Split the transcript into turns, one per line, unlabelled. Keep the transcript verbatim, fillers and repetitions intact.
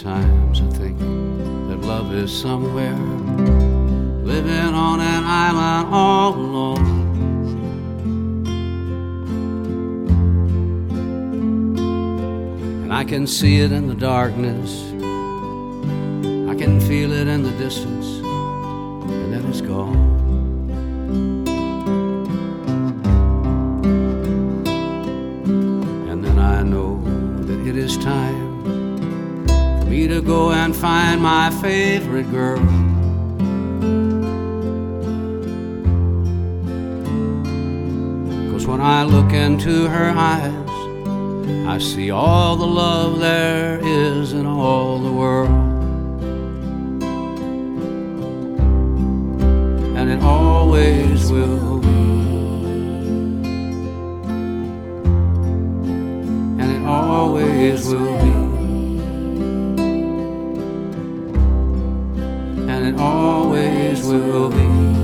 Sometimes I think that love is somewhere living on an island all alone. And I can see it in the darkness, I can feel it in the distance, and then it's gone. And then I know that it is time for me to go and find my favorite girl. When I look into her eyes, I see all the love there is in all the world. And it always will be. And it always will be. And it always will be.